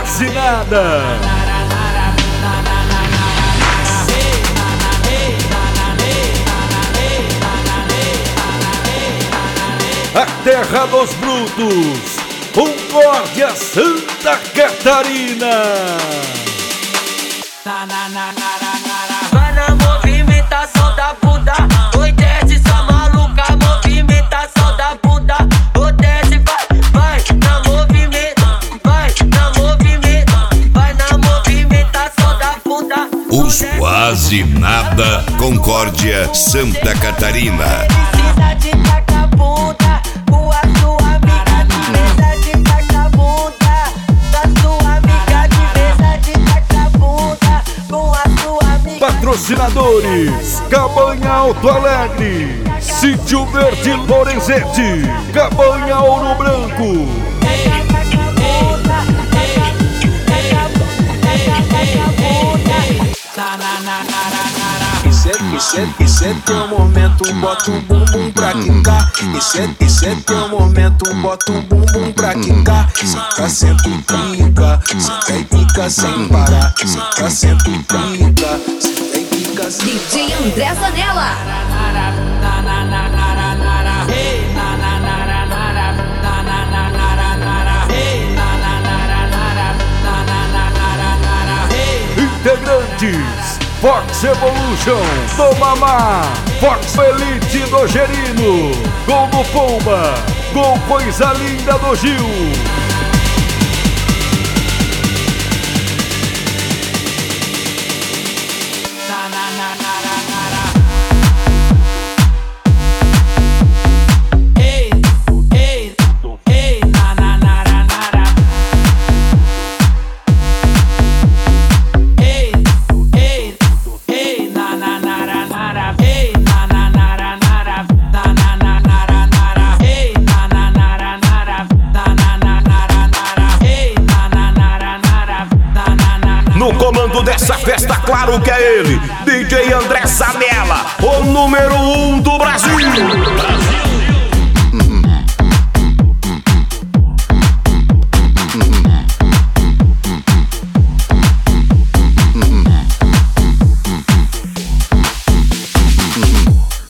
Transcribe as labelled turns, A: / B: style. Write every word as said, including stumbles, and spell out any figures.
A: quase nada. A terra dos brutos, Concórdia, Santa Catarina.
B: Vai na movimentação da bunda, oi desce essa maluca, movimentação da bunda, oi desce, vai, vai na movimenta, vai na movimenta, vai na movimentação da bunda.
C: Os quase nada, Concórdia, Santa Catarina.
A: Patrocinadores: Cabanha Alto Alegre, Sítio Verde Lorenzetti, Cabanha Ouro Branco.
D: Isso é, isso é, isso é teu momento, bota o bumbum pra quicar. Isso é, isso é teu momento, bota o bumbum pra quicar. Senta, senta e pica, senta e pica sem parar. Senta, senta e pica, senta e pica sem parar.
E: D J André Zanella.
A: Integrantes: Fox Evolution do Mamá, Fox Elite do Gerino, Gol do Pomba, Gol Coisa Linda do Gil.